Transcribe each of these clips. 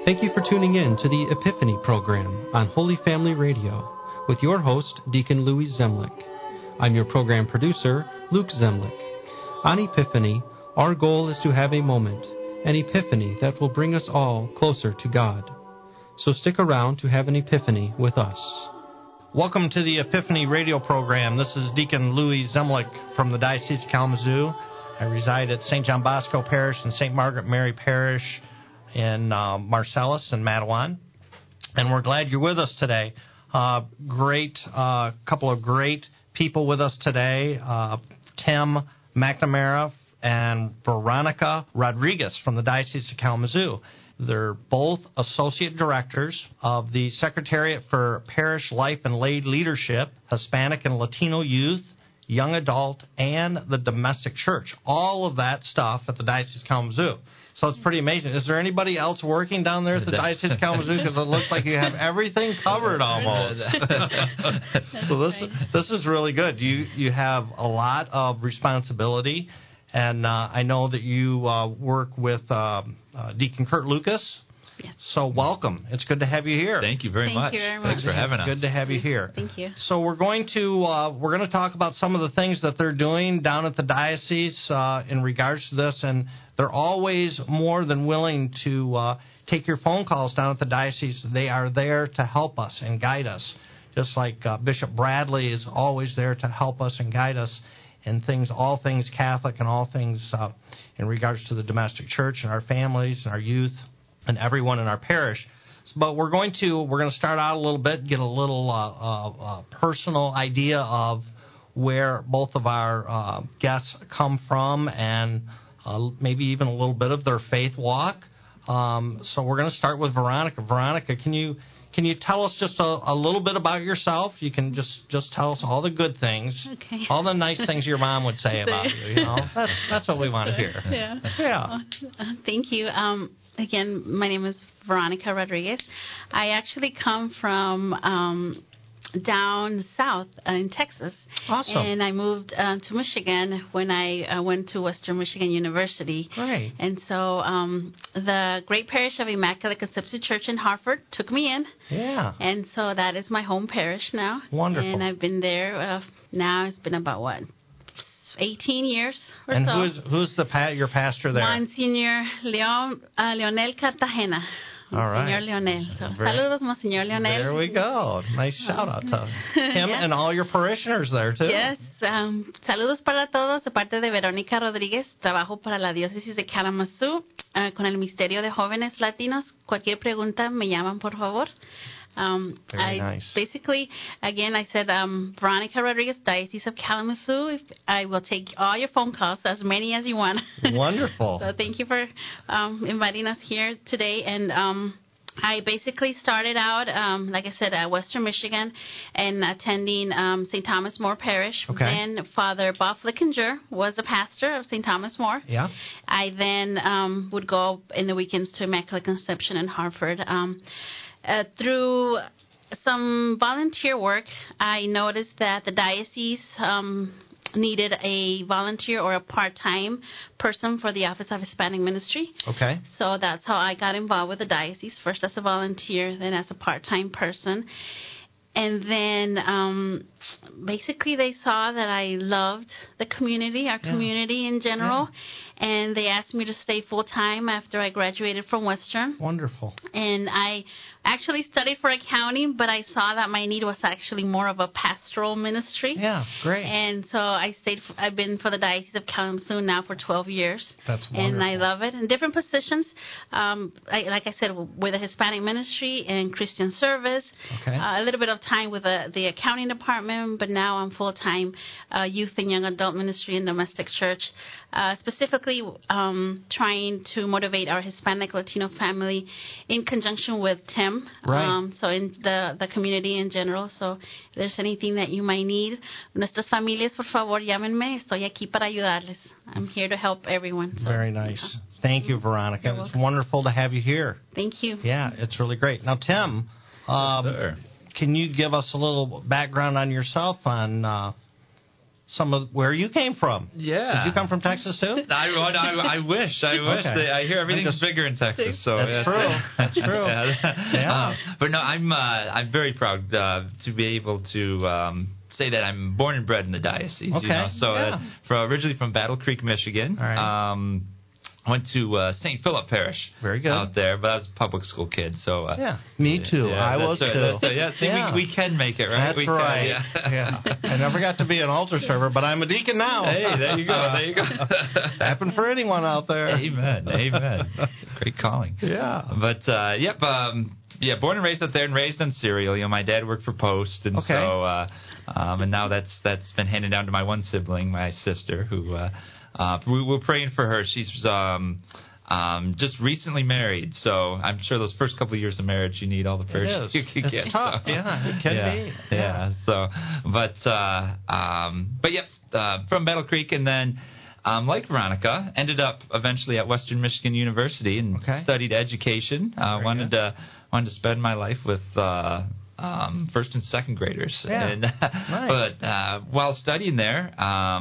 Thank you for tuning in to the Epiphany program on Holy Family Radio with your host, Deacon Louis Zemlich. I'm your program producer, Luke Zemlich. On Epiphany, our goal is to have a moment, an epiphany that will bring us all closer to God. So stick around to have an epiphany with us. Welcome to the Epiphany radio program. This is Deacon Louis Zemlich from the Diocese of Kalamazoo. I reside at St. John Bosco Parish and St. Margaret Mary Parish in Marcellus and Matawan. And we're glad you're with us today. Couple of great people with us today. Tim McNamara and Veronica Rodriguez from the Diocese of Kalamazoo. They're both associate directors of the Secretariat for Parish Life and Lay Leadership, Hispanic and Latino Youth, Young Adult, and the Domestic Church. All of that stuff at the Diocese of Kalamazoo. So it's pretty amazing. Is there anybody else working down there at the Diocese of Kalamazoo? Because it looks like you have everything covered almost. So this is really good. You have a lot of responsibility, and I know that you work with Deacon Kurt Lucas. Yes. So welcome. It's good to have you here. Thank you very much. Thank you very much. Thanks for having us. Good to have you here. Thank you. So we're going to talk about some of the things that they're doing down at the diocese in regards to this, and they're always more than willing to take your phone calls down at the diocese. They are there to help us and guide us, just like Bishop Bradley is always there to help us and guide us in all things Catholic and all things in regards to the domestic church and our families and our youth and everyone in our parish. But we're going to start out a little bit, get a little personal idea of where both of our guests come from, and maybe even a little bit of their faith walk. So we're going to start with Veronica. Veronica, can you tell us just a little bit about yourself? You can just tell us all the good things, okay. All the nice things your mom would say about you. You know, that's what we want to hear. Yeah. Thank you. Again, my name is Veronica Rodriguez. I actually come from down south in Texas. Awesome. And I moved to Michigan when I went to Western Michigan University. Great. And so the Great Parish of Immaculate Conception Church in Hartford took me in. Yeah. And so that is my home parish now. Wonderful. And I've been there now. It's been about 18 years or and so. And who's your pastor there? Monsignor Leonel Cartagena. All right. Monsignor Leonel. So, saludos, Monsignor Leonel. There we go. Nice shout out to him yeah. and all your parishioners there too. Yes. Saludos para todos de parte de Verónica Rodríguez. Trabajo para la diócesis de Kalamazoo con el Ministerio de Jóvenes Latinos. Cualquier pregunta me llaman, por favor. Very nice. Basically, again, I said Veronica Rodriguez, Diocese of Kalamazoo. I will take all your phone calls, as many as you want. Wonderful. So thank you for inviting us here today. And I basically started out, like I said, at Western Michigan and attending St. Thomas More Parish. Okay. Then Father Bob Flickinger was the pastor of St. Thomas More. Yeah. I then would go in the weekends to Immaculate Conception in Hartford. Through some volunteer work, I noticed that the diocese needed a volunteer or a part-time person for the Office of Hispanic Ministry. Okay. So that's how I got involved with the diocese, first as a volunteer, then as a part-time person. And then basically they saw that I loved the community, our community in general, and they asked me to stay full-time after I graduated from Western. Wonderful. And I actually studied for accounting, but I saw that my need was actually more of a pastoral ministry. Yeah, great. And so I've been for the Diocese of Kalamazoo now for 12 years. That's wonderful. And I love it. In different positions, like I said, with the Hispanic ministry and Christian service. Okay. A little bit of time with the accounting department, but now I'm full-time youth and young adult ministry and domestic church, specifically trying to motivate our Hispanic Latino family in conjunction with Tim. Right. So in the community in general. So if there's anything that you might need, nuestras familias, por favor, llámenme. Estoy aquí para ayudarles. I'm here to help everyone. So, very nice. Thank you, Veronica. You're It's welcome. wonderful to have you here. Thank you. Yeah, it's really great. Now, Tim, Yes, sir. can you give us a little background on yourself, on some of where you came from. Yeah. Did you come from Texas too? I wish. Okay. I hear everything's bigger in Texas. So that's true. That's true. Yeah. But no, I'm very proud to be able to say that I'm born and bred in the diocese. Okay. You know? So originally from Battle Creek, Michigan. All right. I went to St. Philip Parish. Very good. Out there, but I was a public school kid, so... me too. Yeah, I was too. See, we can make it, right? That's right. Yeah. I never got to be an altar server, but I'm a deacon now. Hey, there you go. Happened for anyone out there. Amen. Great calling. Yeah. But, born and raised out there and raised on cereal. You know, my dad worked for Post, and so... and now that's been handed down to my one sibling, my sister, who... we're praying for her. She's just recently married, so I'm sure those first couple of years of marriage, you need all the prayers you can get. It's tough. So. Yeah, it can be. Yeah. So, from Battle Creek, and then, like Veronica, ended up eventually at Western Michigan University and studied education. Wanted to spend my life with first and second graders. Yeah. And, nice. But while studying there,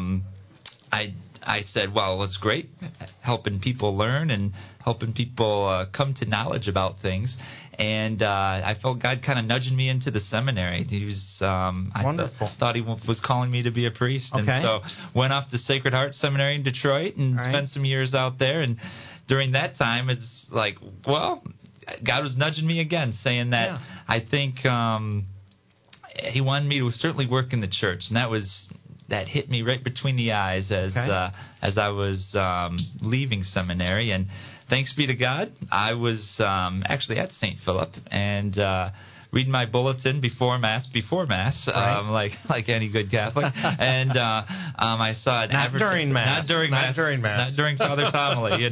I said, well, it's great helping people learn and helping people come to knowledge about things. And I felt God kind of nudging me into the seminary. He was, thought he was calling me to be a priest. Okay. And so went off to Sacred Heart Seminary in Detroit and spent some years out there. And during that time, it's like, well, God was nudging me again, saying that I think he wanted me to certainly work in the church. And that hit me right between the eyes as I was leaving seminary. And thanks be to God, I was actually at St. Philip and reading my bulletin before Mass, like any good Catholic. And I saw an Not during Mass. Not during Father's homily,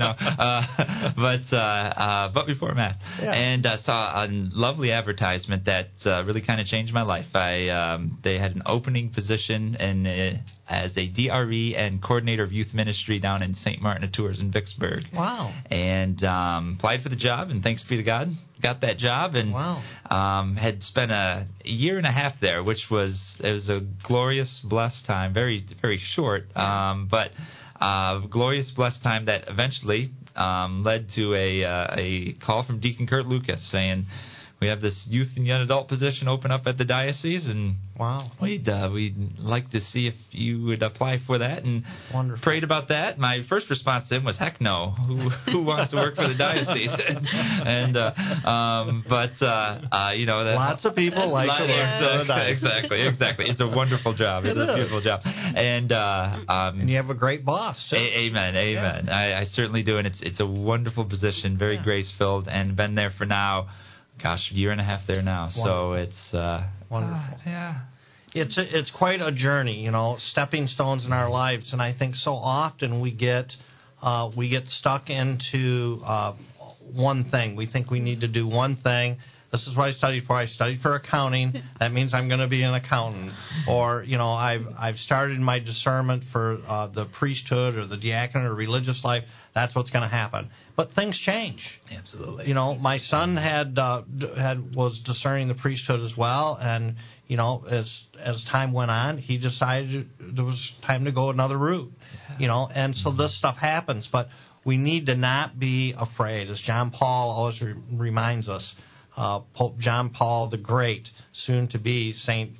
but before Mass. Yeah. And I saw a lovely advertisement that really kind of changed my life. They had an opening position as a DRE and coordinator of youth ministry down in St. Martin of Tours in Vicksburg. Wow. And applied for the job, and thanks be to God, got that job, and had spent a year and a half there, which was a glorious, blessed time, very, very short, but glorious, blessed time that eventually led to a call from Deacon Kurt Lucas saying, we have this youth and young adult position open up at the diocese, and we'd like to see if you would apply for that. And prayed about that. My first response to him was, heck no. Who wants to work for the diocese? Lots of people like to work for the diocese. Exactly. It's a wonderful job. It's a beautiful job. And you have a great boss, too. Amen. Yeah. I certainly do, and it's a wonderful position, very grace-filled, and been there for now, a year and a half there now. Wonderful. So it's wonderful. It's quite a journey, stepping stones in our lives, and I think so often we get stuck into one thing. We think we need to do one thing. This is what I studied for. I studied for accounting. That means I'm going to be an accountant. Or, I've started my discernment for the priesthood or the diaconate or religious life. That's what's going to happen. But things change. Absolutely. My son was discerning the priesthood as well, and as time went on, he decided there was time to go another route. And so this stuff happens, but we need to not be afraid. As John Paul always reminds us, Pope John Paul the Great, soon to be Saint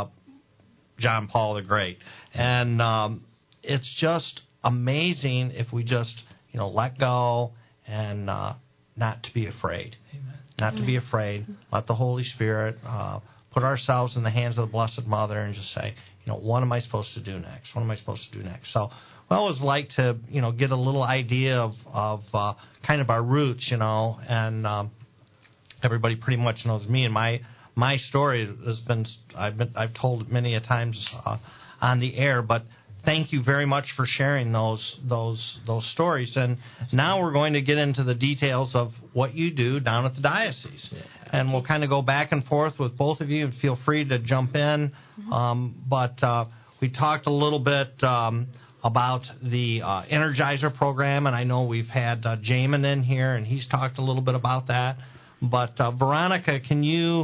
John Paul the Great, and it's just amazing if we just let go and not to be afraid. Amen. Not to be afraid. Let the Holy Spirit put ourselves in the hands of the Blessed Mother and just say, what am I supposed to do next? What am I supposed to do next? So we always like to, get a little idea of kind of our roots, and everybody pretty much knows me, and my story has been I've told it many a times on the air, but thank you very much for sharing those stories. And now we're going to get into the details of what you do down at the diocese. Yeah. And we'll kind of go back and forth with both of you, and feel free to jump in. But we talked a little bit about the Energizer program, and I know we've had Jamin in here, and he's talked a little bit about that. But Veronica, can you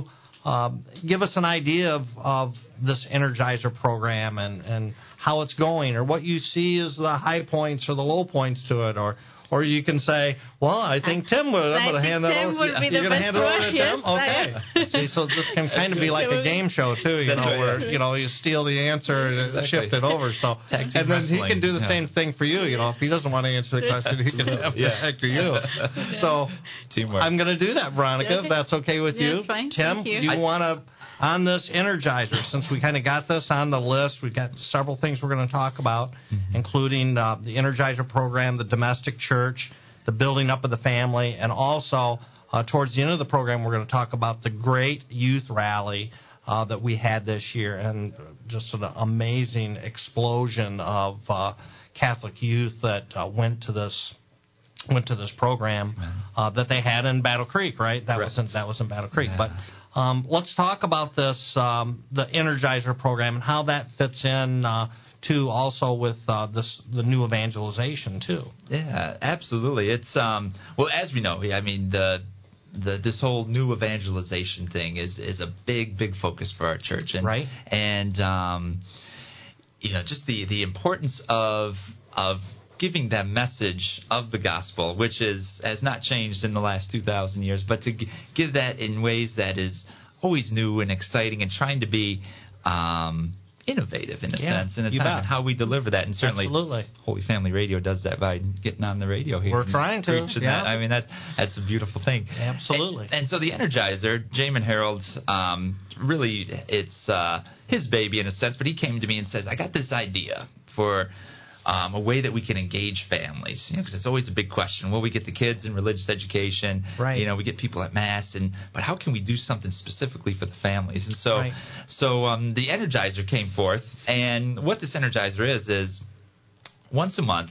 give us an idea of this Energizer program and how it's going, or what you see as the high points or the low points to it, or you can say, well, I think Tim would. I'm going to hand that over. You're going to hand it over to Tim? Okay. See, so this can kind of be like a game show, too, where, you steal the answer and shift it over. So, and then he can do the same thing for you. If he doesn't want to answer the question, he can have it back to you. So, teamwork. I'm going to do that, Veronica, if that's okay with you. That's fine. Tim, do you want to... On this Energizer, since we kind of got this on the list, we've got several things we're going to talk about, including the Energizer program, the domestic church, the building up of the family, and also towards the end of the program, we're going to talk about the great youth rally that we had this year, and just an amazing explosion of Catholic youth that went to this program that they had in Battle Creek, right? That was in Battle Creek, but. Let's talk about this, the Energizer program, and how that fits in to also with the new evangelization too. Yeah, absolutely. It's well, as we know, I mean this whole new evangelization thing is a big focus for our church, and right, and just the importance of giving that message of the gospel, which has not changed in the last 2,000 years, but to give that in ways that is always new and exciting, and trying to be innovative in a sense, in a time, and how we deliver that. And certainly Holy Family Radio does that by getting on the radio here. We're trying to. Yeah. That. I mean, that's a beautiful thing. Absolutely. And so the Energizer, Jamin Harold's, really, it's his baby in a sense, but he came to me and says, I got this idea for a way that we can engage families, because it's always a big question. Will we get the kids in religious education? Right. We get people at Mass, but how can we do something specifically for the families? And so, the Energizer came forth, and what this Energizer is once a month,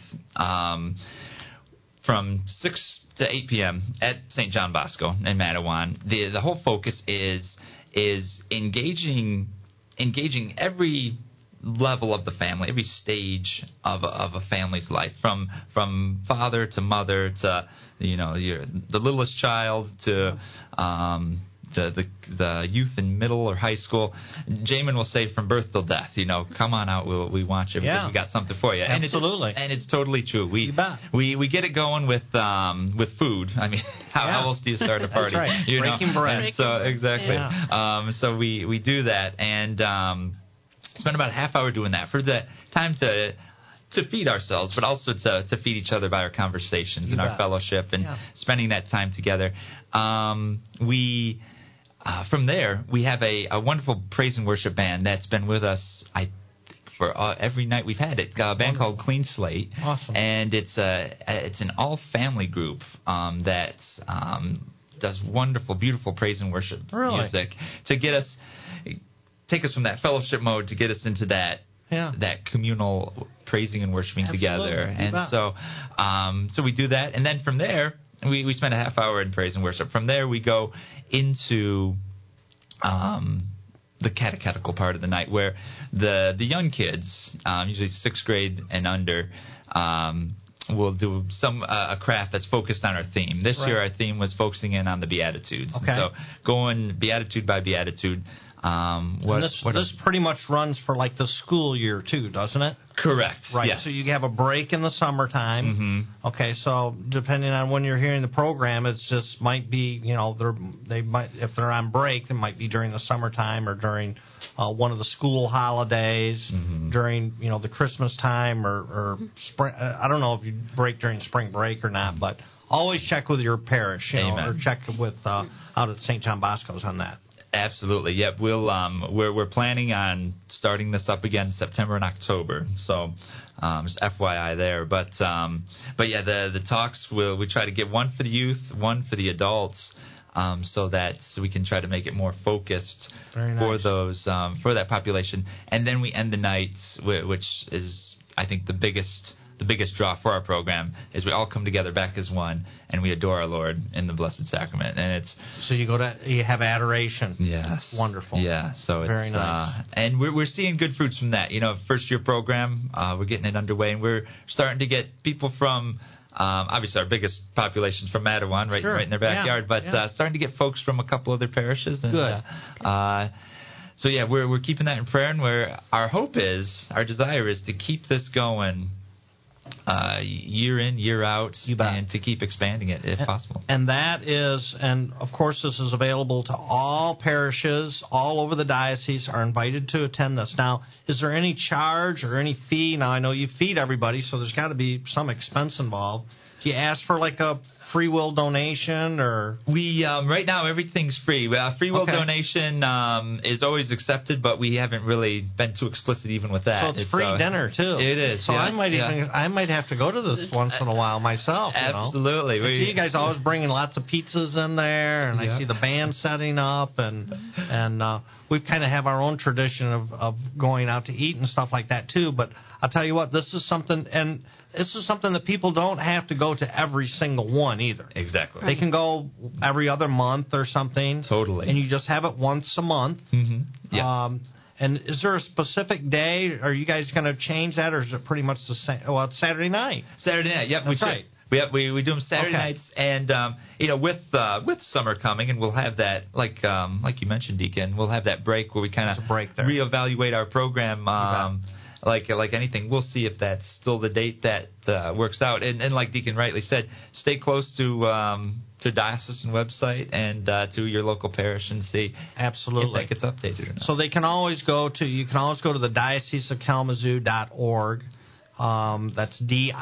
from 6 to 8 p.m. at St. John Bosco in Matawan. The whole focus is engaging every level of the family, every stage of a family's life, from father to mother to the littlest child to the youth in middle or high school. Jamin will say from birth till death, come on out, we want you because we got something for you. Absolutely. And it's totally true. We get it going with food. I mean, how else do you start a party? That's right. Breaking bread. So exactly. Yeah. So we do that, and spend about a half hour doing that for the time to feed ourselves, but also to feed each other by our conversations and our fellowship and spending that time together. We from there, we have a wonderful praise and worship band that's been with us, I think, for every night we've had it. A band called Clean Slate. Awesome. And it's an all-family group that does wonderful, beautiful praise and worship music to take us from that fellowship mode to get us into that communal praising and worshiping together. And so we do that, and then from there we spend a half hour in praise and worship. From there we go into the catechetical part of the night, where the young kids, usually 6th grade and under, will do a craft that's focused on our theme. This year our theme was focusing in on the Beatitudes. Okay. So going beatitude by beatitude. This pretty much runs for like the school year too, doesn't it? Correct. Right. Yes. So you have a break in the summertime. Mm-hmm. Okay. So depending on when you're hearing the program, it's just might be they might, if they're on break, it might be during the summertime or during one of the school holidays, during the Christmas time or spring. I don't know if you break during spring break or not, but always check with your parish, or check with out at St. John Bosco's on that. Absolutely. Yep. We'll we're planning on starting this up again September and October. So just FYI there. But yeah, the talks we try to get one for the youth, one for the adults, so that we can try to make it more focused for those for that population. And then we end the night, which is I think the biggest draw for our program, is we all come together back as one and we adore our Lord in the Blessed Sacrament. And it's so you have adoration. Yes, wonderful. Yeah, so it's very nice. And we're seeing good fruits from that. First year program, we're getting it underway, and we're starting to get people from Obviously, our biggest population's from Mattawan, right in their backyard. But starting to get folks from a couple other parishes. And, good. So we're keeping that in prayer, and where our hope is, our desire is to keep this going year in, year out, and to keep expanding it if possible. And of course, this is available to all parishes all over the diocese are invited to attend this. Now, is there any charge or any fee? Now, I know you feed everybody, so there's got to be some expense involved. Do you ask for like a free will donation, or we right now everything's free. Free will donation is always accepted, but we haven't really been too explicit even with that. So it's free dinner too. It is. So I might have to go to this once in a while myself. Absolutely. I see you guys always bringing lots of pizzas in there, and I see the band setting up, and we kind of have our own tradition of going out to eat and stuff like that too. But I'll tell you what, this is something that people don't have to go to every single one either. Exactly. They can go every other month or something. Totally. And you just have it once a month. Mm-hmm. Yeah. And is there a specific day? Are you guys going to change that, or is it pretty much the same? Well, it's Saturday night. Saturday night. Yep. That's right. We do them Saturday nights, and with summer coming, and we'll have that like you mentioned, Deacon. We'll have that break where we kind of reevaluate our program. Like anything, we'll see if that's still the date that works out. And like Deacon rightly said, stay close to diocesan website and to your local parish and see if that gets updated or not. So you can always go to the dioceseofkalamazoo.org. That's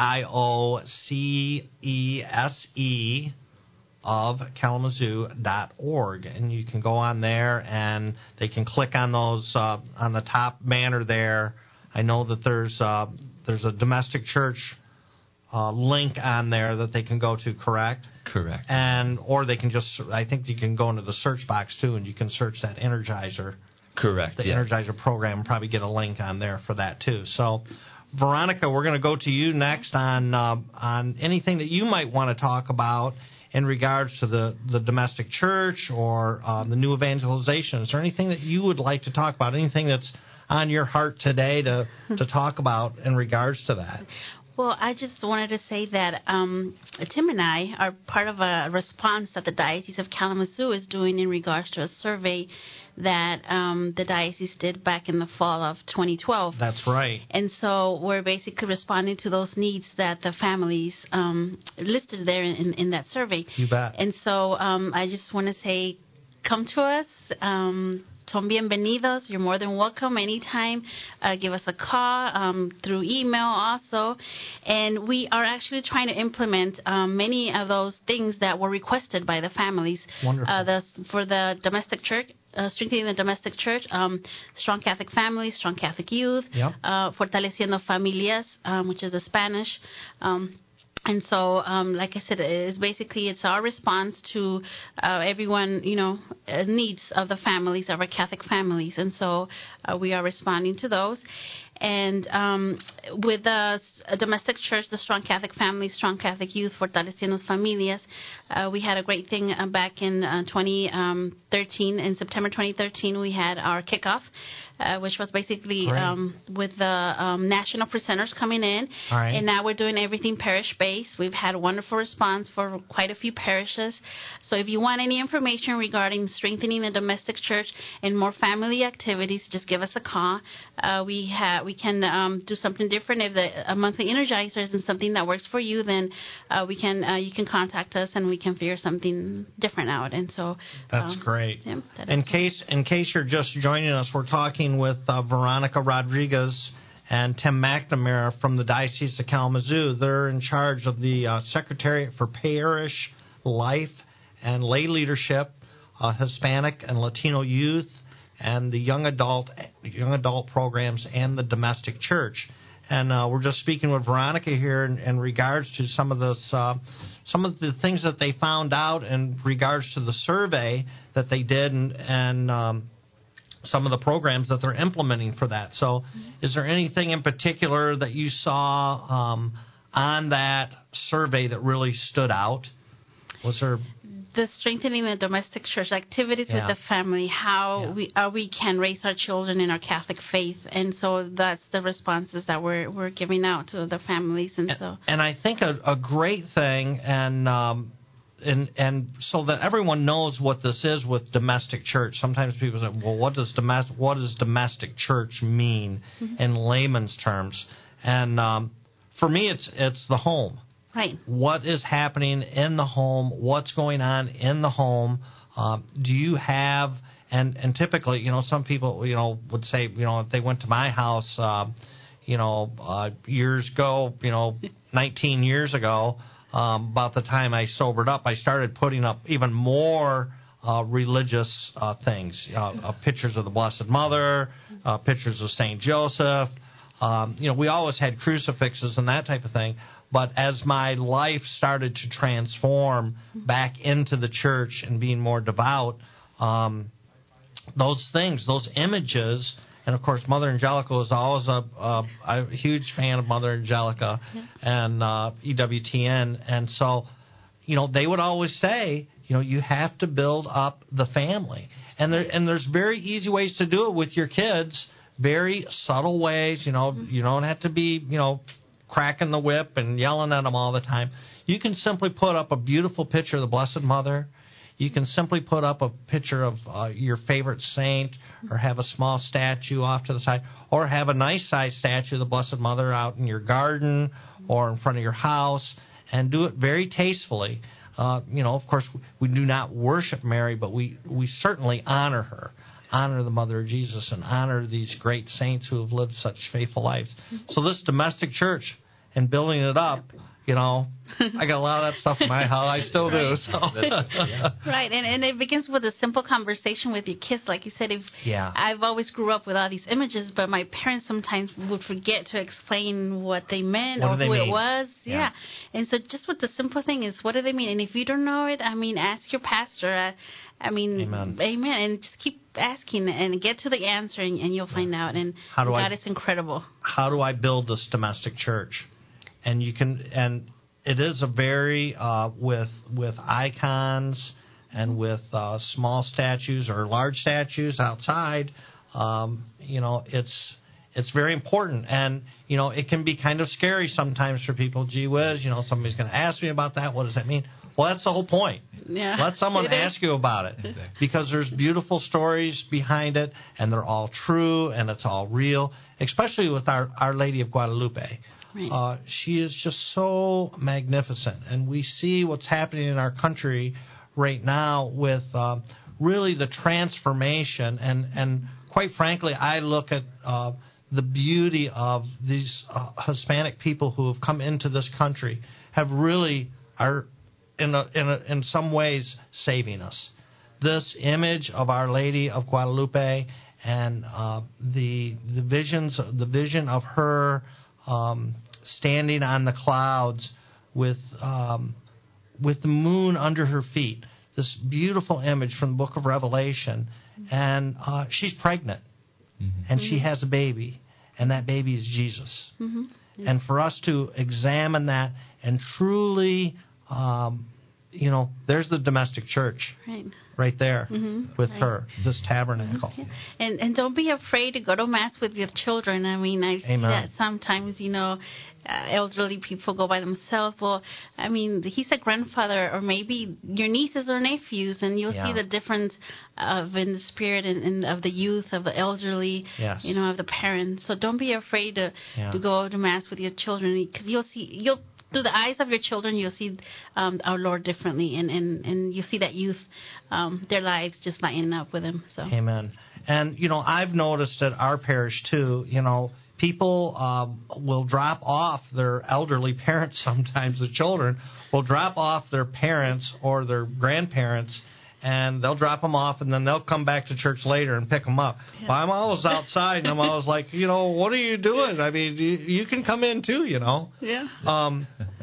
DIOCESE of Kalamazoo.org, and you can go on there and they can click on those on the top banner there. I know that there's a domestic church link on there that they can go to, correct? Correct. Or they can I think you can go into the search box too, and you can search that Energizer. Correct. The Energizer program, and probably get a link on there for that too. So, Veronica, we're going to go to you next on anything that you might want to talk about in regards to the domestic church or the new evangelization. Is there anything that you would like to talk about? Anything that's on your heart today to talk about in regards to that? Well, I just wanted to say that Tim and I are part of a response that the Diocese of Kalamazoo is doing in regards to a survey that the diocese did back in the fall of 2012. That's right. And so we're basically responding to those needs that the families listed there in that survey. You bet. And so I just want to say, come to us. Son bienvenidos. You're more than welcome anytime. Give us a call through email also. And we are actually trying to implement many of those things that were requested by the families. Wonderful. For the domestic church, strengthening the domestic church, strong Catholic families, strong Catholic youth, fortaleciendo familias, which is the Spanish. And so, like I said, it's our response to everyone, needs of the families, of our Catholic families. And so we are responding to those. And with the domestic church, the Strong Catholic Families, Strong Catholic Youth, Fortaleciendo Familias, we had a great thing back in 2013. In September 2013, we had our kickoff, which was basically with the national presenters coming in. Right. And now we're doing everything parish-based. We've had a wonderful response for quite a few parishes. So if you want any information regarding strengthening the domestic church and more family activities, just give us a call. We can do something different. If a monthly Energizer isn't something that works for you, then you can contact us and we can figure something different out. And so that's great. Yeah, in case you're just joining us, we're talking with Veronica Rodriguez and Tim McNamara from the Diocese of Kalamazoo. They're in charge of the Secretariat for Parish Life and Lay Leadership, Hispanic and Latino youth, and the young adult programs and the domestic church. And we're just speaking with Veronica here in regards to some of the things that they found out in regards to the survey that they did and some of the programs that they're implementing for that. So is there anything in particular that you saw on that survey that really stood out? Was there the strengthening the domestic church activities with the family, how we can raise our children in our Catholic faith, and so that's the responses that we're giving out to the families, and I think a great thing, and so that everyone knows what this is with domestic church. Sometimes people say, well, what does domestic church mean in layman's terms? And for me, it's the home. Right. What is happening in the home? What's going on in the home? Do you have, and typically, some people, would say, if they went to my house, years ago, 19 years ago, about the time I sobered up, I started putting up even more religious things, pictures of the Blessed Mother, pictures of St. Joseph. We always had crucifixes and that type of thing. But as my life started to transform back into the church and being more devout, those things, those images, and of course Mother Angelica was always a huge fan of Mother Angelica and EWTN. And so, they would always say, you have to build up the family. And there's very easy ways to do it with your kids, very subtle ways. You don't have to be, cracking the whip and yelling at them all the time. You can simply put up a beautiful picture of the Blessed Mother. You can simply put up a picture of your favorite saint, or have a small statue off to the side, or have a nice-sized statue of the Blessed Mother out in your garden or in front of your house, and do it very tastefully. Of course, we do not worship Mary, but we certainly honor her. Honor the Mother of Jesus, and honor these great saints who have lived such faithful lives. So this domestic church, and building it up, I got a lot of that stuff in my house. I still do. So. Right, and it begins with a simple conversation with your kids. Like you said, I've always grew up with all these images, but my parents sometimes would forget to explain what they meant or who it was. Yeah. And so just with the simple thing is, what do they mean? And if you don't know it, ask your pastor. Amen. And just keep asking and get to the answer, and you'll find out. And God is incredible. How do I build this domestic church? And it is a very with icons and with small statues or large statues outside. It's very important, and it can be kind of scary sometimes for people. Gee whiz, somebody's going to ask me about that. What does that mean? Well, that's the whole point. Yeah. Let someone ask you about it, exactly. Because there's beautiful stories behind it, and they're all true, and it's all real. Especially with Our Lady of Guadalupe. Right. She is just so magnificent, and we see what's happening in our country right now with really the transformation, and quite frankly, I look at the beauty of these Hispanic people who have come into this country, have really are in some ways saving us. This image of Our Lady of Guadalupe and the vision of her standing on the clouds with the moon under her feet. This beautiful image from the Book of Revelation, and she's pregnant, and she has a baby, and that baby is Jesus. And for us to examine that and truly, there's the domestic church. Right there with her, this tabernacle. And don't be afraid to go to Mass with your children. I see that sometimes, elderly people go by themselves. Well, he's a grandfather, or maybe your nieces or nephews, and you'll see the difference in the spirit and of the youth, of the elderly, of the parents. So don't be afraid to go to Mass with your children, because you'll through the eyes of your children, you'll see our Lord differently, and you see that youth, their lives just lighting up with Him. So. Amen. And, I've noticed at our parish, too, people will drop off their elderly parents sometimes. The children will drop off their parents or their grandparents, and they'll drop them off, and then they'll come back to church later and pick them up. Yeah. Well, I'm always outside, and I'm always like, what are you doing? You can come in too, Yeah.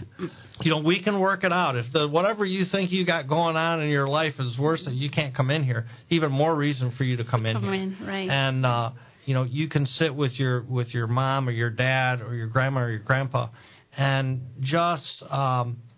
We can work it out. If whatever you think you got going on in your life is worse than you can't come in here, even more reason for you to come in here. Right. And you can sit with your mom or your dad or your grandma or your grandpa, and just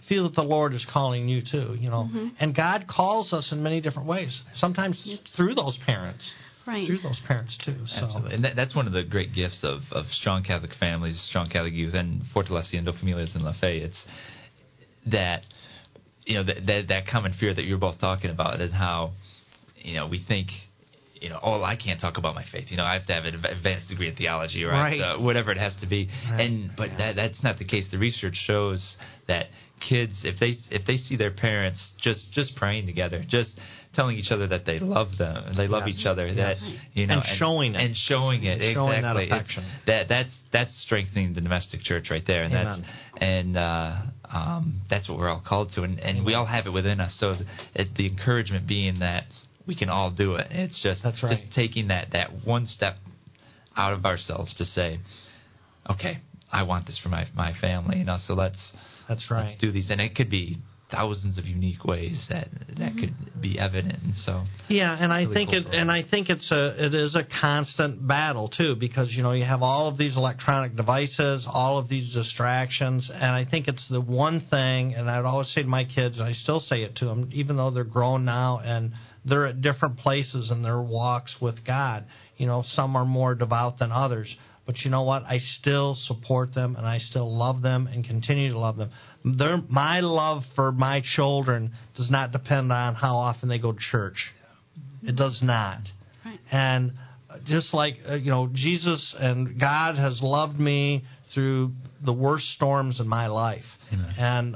feel that the Lord is calling you too, And God calls us in many different ways, sometimes through those parents. Right. Through those parents, too. So. Absolutely. And that's one of the great gifts of Strong Catholic Families, Strong Catholic Youth, and Fortaleciendo Familias in La Fe. It's that, that common fear that you're both talking about, and how, we think, I can't talk about my faith. I have to have an advanced degree in theology or whatever it has to be. Right. But that's not the case. The research shows that kids, if they see their parents just praying together, just telling each other that they love them, they love each other, that and showing it, showing exactly that affection. That's strengthening the domestic church right there, and that's what we're all called to, and we all have it within us. So it's the encouragement being that we can all do it. It's just taking that one step out of ourselves to say, okay, I want this for my family, so let's do these, and it could be thousands of unique ways that could be evident. And so and I think it is a constant battle too, because you have all of these electronic devices, all of these distractions, and I think it's the one thing, and I'd always say to my kids, and I still say it to them, even though they're grown now and they're at different places in their walks with God. Some are more devout than others. But you know what? I still support them, and I still love them and continue to love them. My love for my children does not depend on how often they go to church. It does not. Right. And just like, Jesus and God has loved me through the worst storms in my life. Amen. And,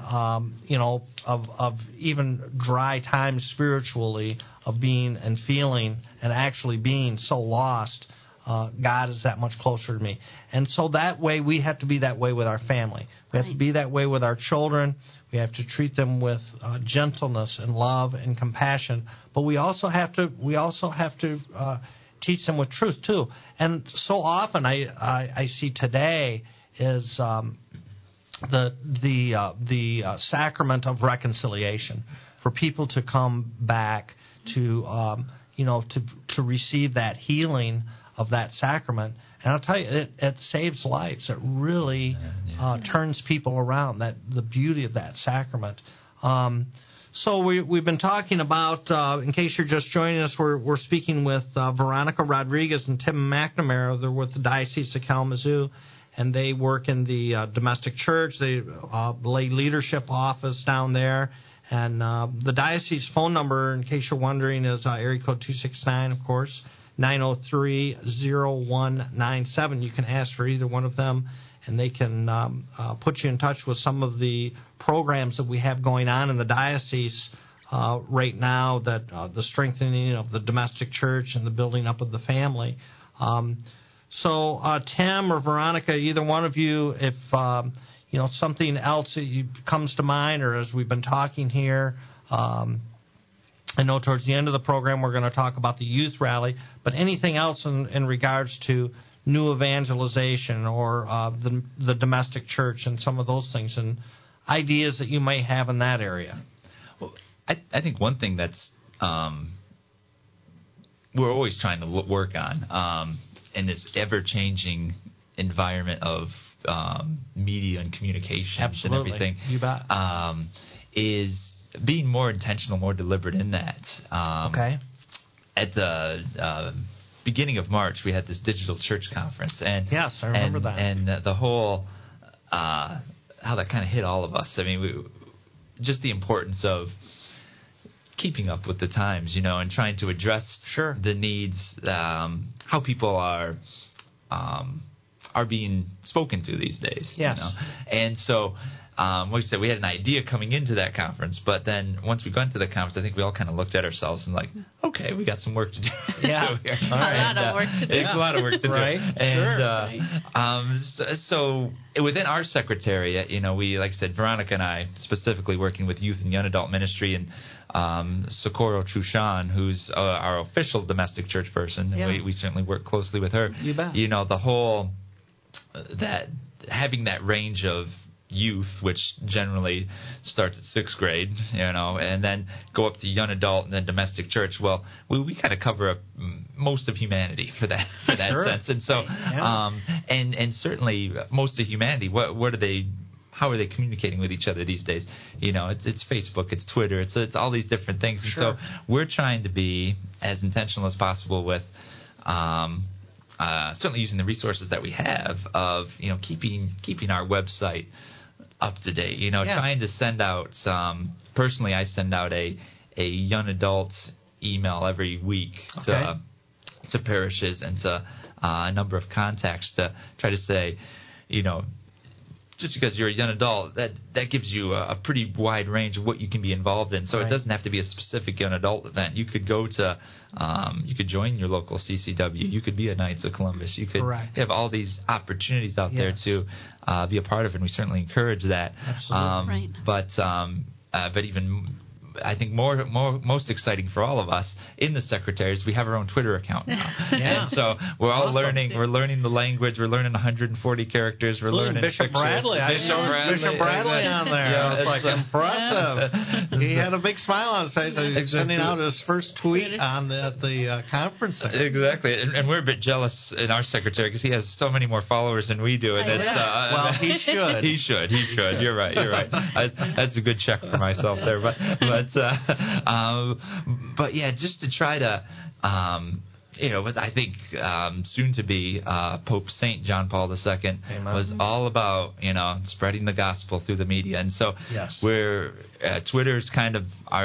of even dry times spiritually, of being and feeling and actually being so lost, God is that much closer to me. And so that way, we have to be that way with our family. We have to be that way with our children. We have to treat them with gentleness and love and compassion. But we also have to teach them with truth too. And so often I see today is the sacrament of reconciliation, for people to come back to receive that healing of that sacrament. And I'll tell you, it saves lives. It really turns people around, the beauty of that sacrament. So we've been talking about, in case you're just joining us, we're speaking with Veronica Rodriguez and Tim McNamara. They're with the Diocese of Kalamazoo, and they work in the domestic church. They lay leadership office down there. And the diocese phone number, in case you're wondering, is area code 269, of course, 903-0197. You can ask for either one of them, and they can put you in touch with some of the programs that we have going on in the diocese right now, that the strengthening of the domestic church and the building up of the family. So Tim or Veronica, either one of you, if something else that comes to mind, or as we've been talking here, I know towards the end of the program we're going to talk about the youth rally, but anything else in regards to new evangelization or the domestic church and some of those things, and ideas that you may have in that area? Well, I think one thing that's we're always trying to work on in this ever-changing environment of media and communications and everything, you bet, is being more intentional, more deliberate in that. Okay. At the beginning of March, we had this digital church conference, and yes, I remember that. And the whole how that kind of hit all of us. I mean, just the importance of keeping up with the times, and trying to address the needs, how people are being spoken to these days. Yes. And so, like I said, we had an idea coming into that conference, but then once we got into the conference, I think we all kind of looked at ourselves and like, okay, we got some work to do. Yeah. A lot of work to do. It's a lot of work to do. Right. And, so within our secretariat, we, like I said, Veronica and I, specifically working with youth and young adult ministry, and Socorro Trushan, who's our official domestic church person. Yeah. We certainly work closely with her. You bet. The whole, that having that range of youth, which generally starts at 6th grade, and then go up to young adult and then domestic church. Well, we kind of cover up most of humanity for that sense, and so and certainly most of humanity. What do they how are they communicating with each other these days? It's Facebook, it's Twitter, it's all these different things. And so we're trying to be as intentional as possible with certainly using the resources that we have of keeping our website up to date. Trying to send out personally, I send out a young adult email every week to parishes and to a number of contacts to try to say, just because you're a young adult, that gives you a pretty wide range of what you can be involved in. So it doesn't have to be a specific young adult event. You could go to, you could join your local CCW. You could be a Knights of Columbus. You could have all these opportunities out there to be a part of it, and we certainly encourage that. Absolutely. But even I think most exciting for all of us in the secretaries, we have our own Twitter account now. And so we're all learning. We're learning the language. We're learning 140 characters. We're learning Bishop Bradley. Bishop Bradley on there. Yeah, it's like impressive. He had a big smile on his face. He's sending out his first tweet at the conference there. Exactly. And we're a bit jealous in our secretary because he has so many more followers than we do. And well, he should. He should. You're right. That's a good check for myself there. But yeah, just to try to, I think soon to be Pope Saint John Paul II was all about spreading the gospel through the media, and so we're Twitter's kind of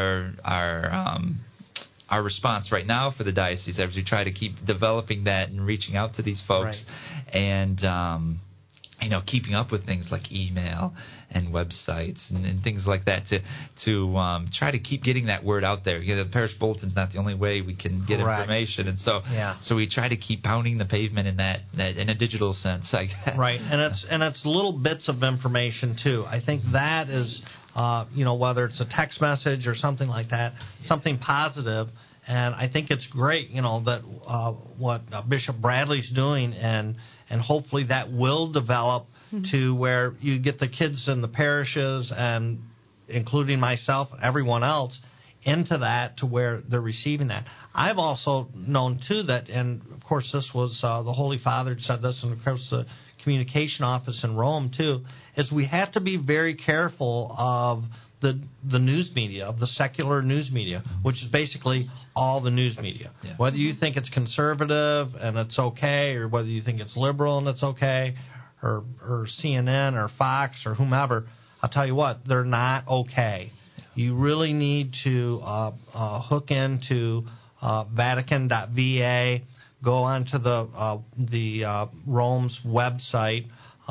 our response right now for the diocese as we try to keep developing that and reaching out to these folks and. Keeping up with things like email and websites and things like that to try to keep getting that word out there. The parish bulletin's not the only way we can get information, and so we try to keep pounding the pavement in that in a digital sense, I guess. Right, and it's little bits of information too. I think that is, whether it's a text message or something like that, something positive. And I think it's great, that what Bishop Bradley's doing, and hopefully that will develop to where you get the kids in the parishes, and including myself and everyone else, into that to where they're receiving that. I've also known, too, that, and of course this was the Holy Father said this, and of course the communication office in Rome, too, is we have to be very careful of the news media, of the secular news media, which is basically all the news media. Yeah. Whether you think it's conservative and it's okay, or whether you think it's liberal and it's okay, or CNN or Fox or whomever, I'll tell you what, they're not okay. You really need to hook into Vatican.va, go onto the Rome's website,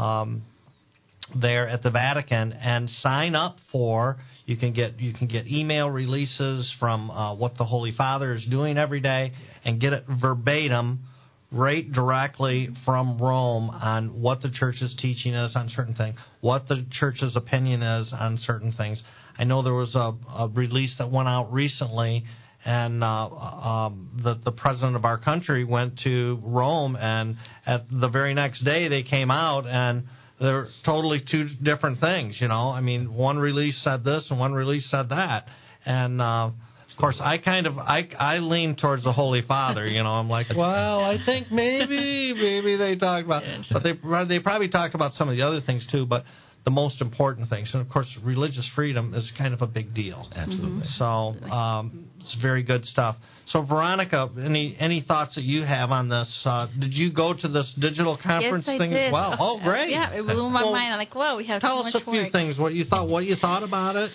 there at the Vatican, and sign up for. You can get email releases from what the Holy Father is doing every day, and get it verbatim, right directly from Rome on what the Church is teaching us on certain things, what the Church's opinion is on certain things. I know there was a release that went out recently, and the president of our country went to Rome, and at the very next day they came out and they're totally two different things, I mean, one release said this and one release said that. And, of course, I lean towards the Holy Father, I'm like, well, I think maybe they talked about, but they probably talked about some of the other things too, but the most important things. And, of course, religious freedom is kind of a big deal. Absolutely. So it's very good stuff. So, Veronica, any thoughts that you have on this? Did you go to this digital conference thing? Did. Wow! Oh, great! Yeah, it blew my mind. I'm like, whoa, we have so much work. Tell us a few things. What you thought about it?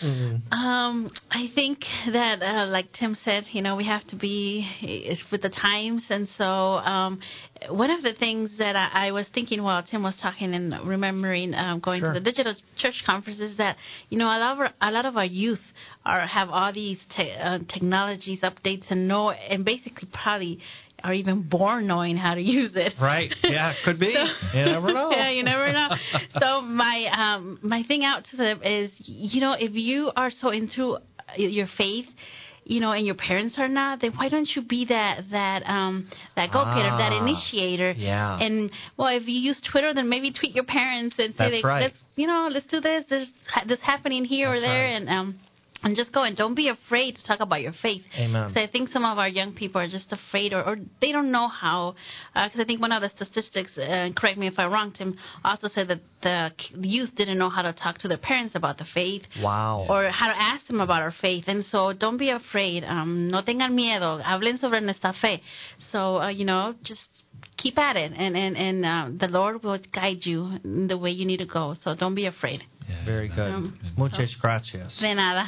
I think that, like Tim said, we have to be with the times, and so one of the things that I was thinking while Tim was talking and remembering going to the digital church conference is that a lot of our youth have all these technologies, updates, and basically probably are even born knowing how to use it. Right. Yeah, could be. You never know. Yeah, you never know. So my thing out to them is, if you are so into your faith, and your parents are not, then why don't you be that go-getter, that initiator? Yeah. And, if you use Twitter, then maybe tweet your parents and say, let's do this. There's this happening here or there. Right. And And just go, and don't be afraid to talk about your faith. Amen. So I think some of our young people are just afraid, or they don't know how. Because I think one of the statistics, correct me if I'm wrong, Tim, also said that the youth didn't know how to talk to their parents about the faith. Wow. Or how to ask them about our faith. And so don't be afraid. No tengan miedo. Hablen sobre nuestra fe. So, just keep at it. And the Lord will guide you in the way you need to go. So don't be afraid. Yeah, very good. Muchas gracias. De nada.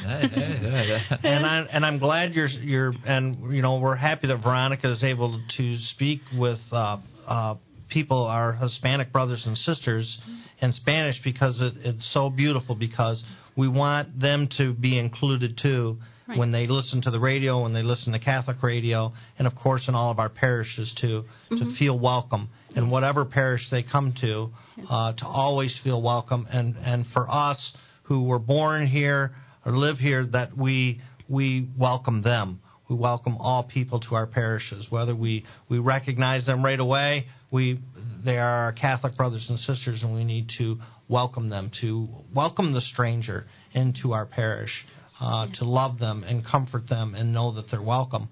And I'm glad we're happy that Veronica is able to speak with people, our Hispanic brothers and sisters, in Spanish, because it's so beautiful, because we want them to be included too. Right. When they listen to the radio, when they listen to Catholic radio, and of course in all of our parishes too, to feel welcome in whatever parish they come to always feel welcome, and for us who were born here or live here, that we welcome them. We welcome all people to our parishes, whether we recognize them right away. They are our Catholic brothers and sisters, and we need to welcome them, to welcome the stranger into our parish. To love them and comfort them and know that they're welcome.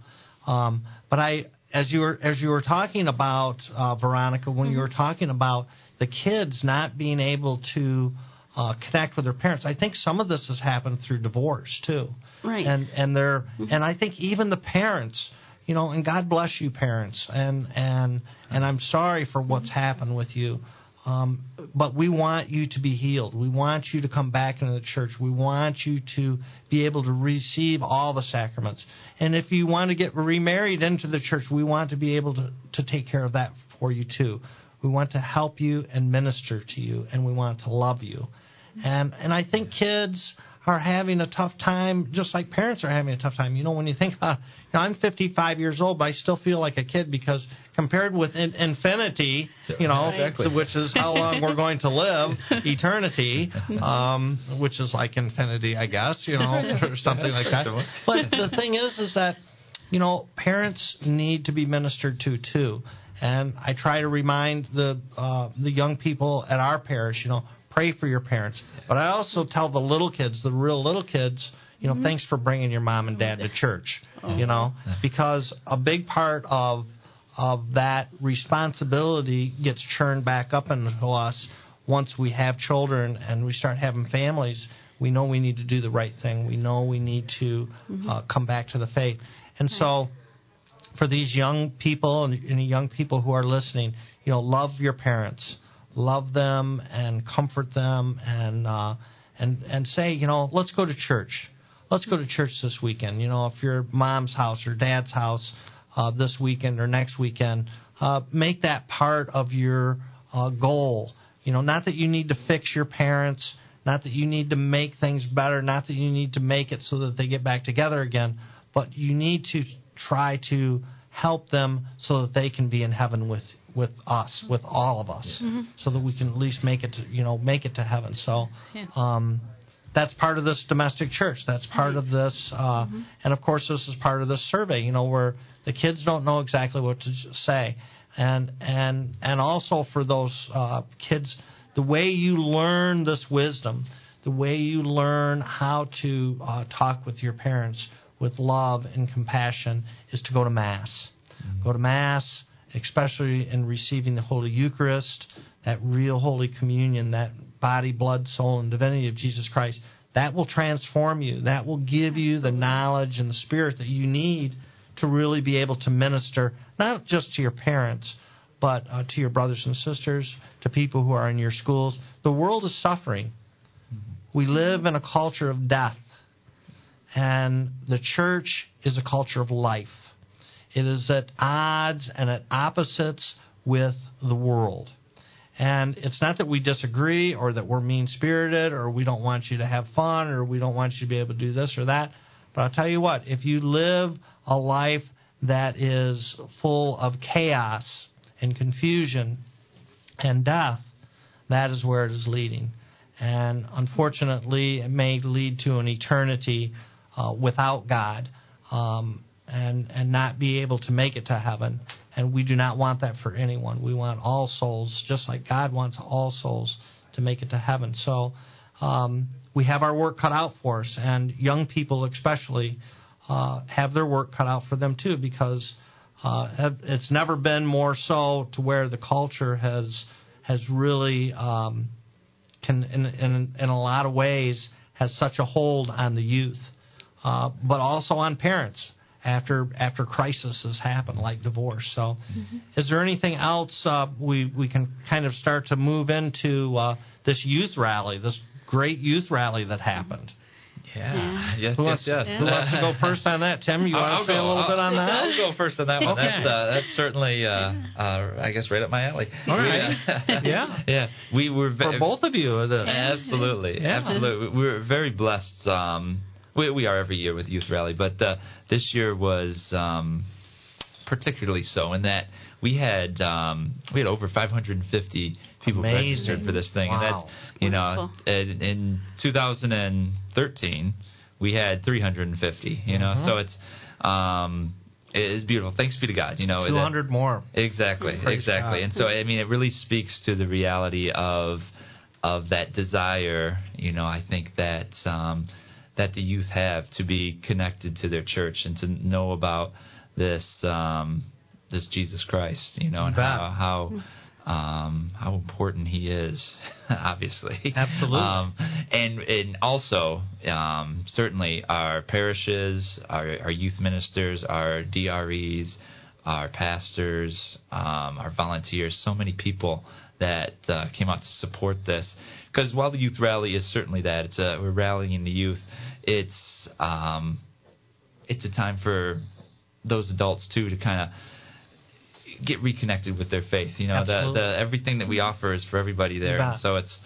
But as you were talking about, Veronica, when you were talking about the kids not being able to connect with their parents, I think some of this has happened through divorce too. Right. And I think even the parents, and God bless you, parents, and I'm sorry for what's happened with you. But we want you to be healed. We want you to come back into the church. We want you to be able to receive all the sacraments. And if you want to get remarried into the church, we want to be able to take care of that for you too. We want to help you and minister to you, and we want to love you. And I think kids are having a tough time, just like parents are having a tough time. When you think about, I'm 55 years old, but I still feel like a kid, because compared with infinity, exactly. Which is how long we're going to live, eternity, which is like infinity, I guess, or something like that. But the thing is that, parents need to be ministered to too. And I try to remind the young people at our parish, pray for your parents. But I also tell the little kids, the real little kids, thanks for bringing your mom and dad to church, because a big part of that responsibility gets churned back up into us once we have children and we start having families. We know we need to do the right thing. We know we need to come back to the faith. And so for these young people and young people who are listening, love your parents. Love them and comfort them and say, let's go to church. Let's go to church this weekend. If you're mom's house or dad's house this weekend or next weekend, make that part of your goal. Not that you need to fix your parents, not that you need to make things better, not that you need to make it so that they get back together again, but you need to try to help them so that they can be in heaven with us, with all of us, so that we can at least make it to heaven. So that's part of this domestic church. That's part of this, and of course this is part of this survey. Where the kids don't know exactly what to say, and also for those kids, the way you learn this wisdom, the way you learn how to talk with your parents with love and compassion, is to go to Mass. Go to Mass, especially in receiving the Holy Eucharist, that real Holy Communion, that body, blood, soul, and divinity of Jesus Christ. That will transform you. That will give you the knowledge and the spirit that you need to really be able to minister, not just to your parents, but to your brothers and sisters, to people who are in your schools. The world is suffering. We live in a culture of death, and the church is a culture of life. It is at odds and at opposites with the world. And it's not that we disagree or that we're mean-spirited or we don't want you to have fun or we don't want you to be able to do this or that. But I'll tell you what, if you live a life that is full of chaos and confusion and death, that is where it is leading. And unfortunately, it may lead to an eternity without God. And not be able to make it to heaven. And we do not want that for anyone. We want all souls, just like God wants all souls, to make it to heaven. So we have our work cut out for us, and young people especially have their work cut out for them too, because it's never been more so to where the culture has really in a lot of ways has such a hold on the youth, but also on parents after crisis has happened, like divorce. So, is there anything else we can kind of start to move into this youth rally, this great youth rally that happened? Yeah. Yes, Who wants to go first on that? Tim, you want to say a little bit on that? I'll go first on that one. Okay. That's certainly, I guess, right up my alley. All right. Yeah. We were for both of you. Absolutely. Absolutely. We were very blessed. We are every year with Youth Rally, but this year was particularly so in that we had over 550 people registered for this thing. Wow. And that's, in 2013 we had 350. So it's beautiful. Thanks be to God. 200 more. Exactly. And so it really speaks to the reality of that desire. I think that the youth have to be connected to their church and to know about this Jesus Christ, and how important He is, obviously. Absolutely. And also, certainly our parishes, our youth ministers, our DREs, our pastors, our volunteers, so many people that came out to support this. Because while the youth rally is certainly that, we're rallying the youth, it's a time for those adults too to kind of get reconnected with their faith. Everything that we offer is for everybody there. And so it's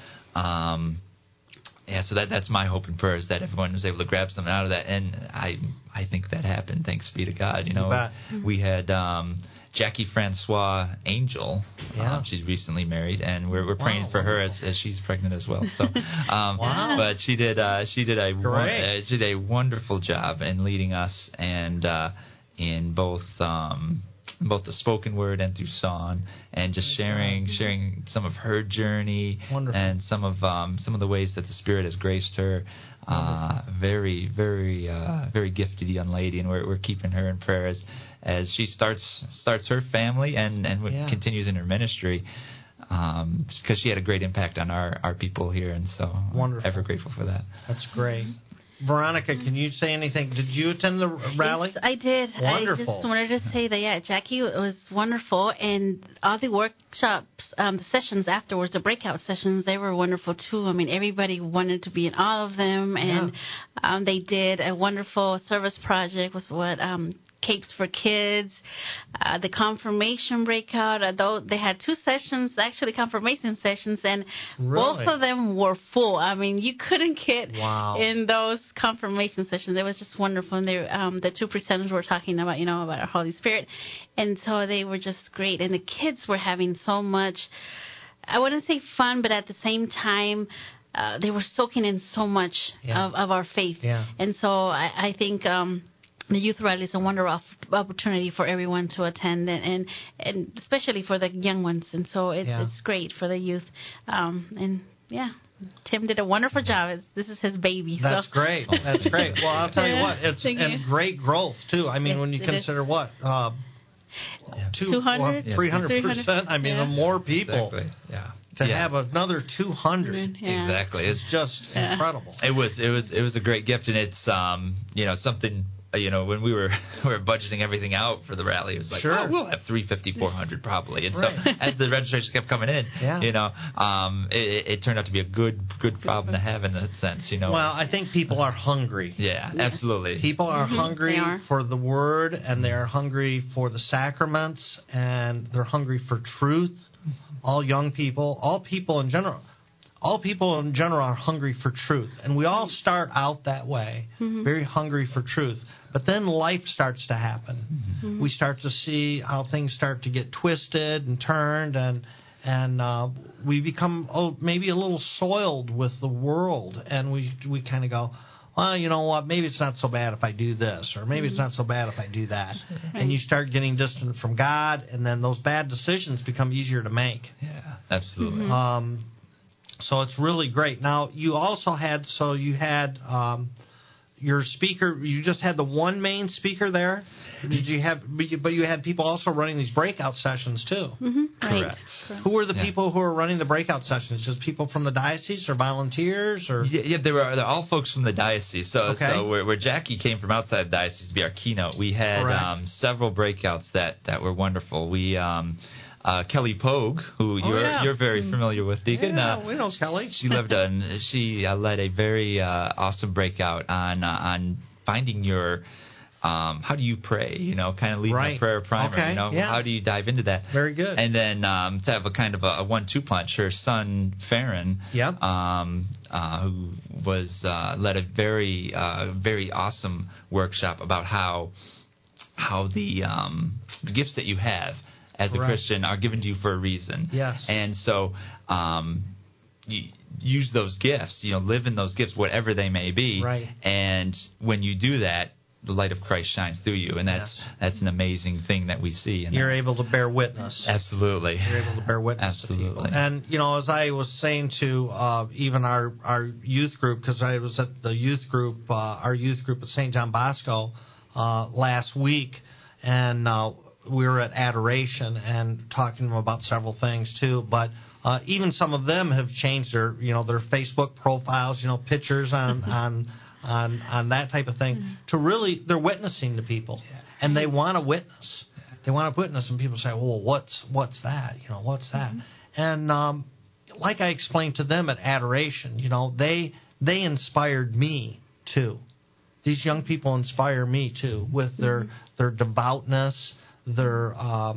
so that's my hope and prayer, is that everyone was able to grab something out of that, and I think that happened. Thanks be to God. We had Jackie Francois Angel. She's recently married, and we're praying for her as she's pregnant as well. So, but she did a wonderful job in leading us, and in both the spoken word and through song, and just sharing some of her journey. Wonderful. And some of the ways that the Spirit has graced her. Very, very, very gifted young lady, and we're keeping her in prayer as she starts her family and continues in her ministry, because she had a great impact on our people here, and so wonderful. Ever grateful for that. That's great. Veronica, can you say anything? Did you attend the rally? Yes, I did. Wonderful. I just wanted to say that, Jackie was wonderful, and all the workshops, the sessions afterwards, the breakout sessions, they were wonderful too. Everybody wanted to be in all of them, and they did a wonderful service project, was what Capes for Kids, the confirmation breakout. Although they had two sessions, actually confirmation sessions, and both of them were full. You couldn't get in those confirmation sessions. It was just wonderful. And the two presenters were talking about, about our Holy Spirit, and so they were just great. And the kids were having so much, I wouldn't say fun, but at the same time, they were soaking in so much of our faith. Yeah. And so I think the youth rally is a wonderful opportunity for everyone to attend, and especially for the young ones. And so it's great for the youth. Tim did a wonderful job. This is his baby. That's great. That's great. Well, I'll tell you what, it's and great growth too. When you consider what 200, 300%. More people. Exactly. Yeah. To have another 200, exactly. It's just incredible. It was a great gift, and it's something. When we were budgeting everything out for the rally, it was like, we'll have 350, 400 probably. And so as the registrations kept coming in, it turned out to be a good problem to have in that sense. Well, I think people are hungry. Yeah, absolutely. People are hungry for the Word, and they're hungry for the sacraments, and they're hungry for truth. All young people, all people in general are hungry for truth. And we all start out that way, very hungry for truth. But then life starts to happen. Mm-hmm. We start to see how things start to get twisted and turned, and we become maybe a little soiled with the world. And we kind of go, well, you know what, maybe it's not so bad if I do this, or maybe it's not so bad if I do that. And you start getting distant from God, and then those bad decisions become easier to make. Yeah, absolutely. So it's really great. Now, you also had your speaker. You just had the one main speaker there. Did you have? But you had people also running these breakout sessions too. Mm-hmm. Correct. Right. Who were the people who were running the breakout sessions? Just people from the diocese or volunteers? Or they're all folks from the diocese. So where Jackie came from outside the diocese to be our keynote, we had several breakouts that were wonderful. We Kelly Pogue, who you're very familiar with, Deacon. Yeah, we know Kelly. She led a very awesome breakout on finding your how do you pray? Kind of leading a prayer primer. Okay. How do you dive into that? Very good. And then to have a kind of a 1-2 punch. Her son Farron, who was led a very very awesome workshop about how the gifts that you have as a Christian are given to you for a reason. Yes. And so you use those gifts, live in those gifts, whatever they may be. Right. And when you do that, the light of Christ shines through you, and that's an amazing thing that we see. And you're able to bear witness. Absolutely. You're able to bear witness to people. And, as I was saying to even our youth group, because I was at the youth group, our youth group at St. John Bosco last week, and we were at Adoration and talking to them about several things too. But even some of them have changed their Facebook profiles, pictures on that type of thing to really they're witnessing to people, and they want to witness. They want to witness, and people say, "Well, what's that? What's that?" And like I explained to them at Adoration, they inspired me too. These young people inspire me too with their devoutness. They're,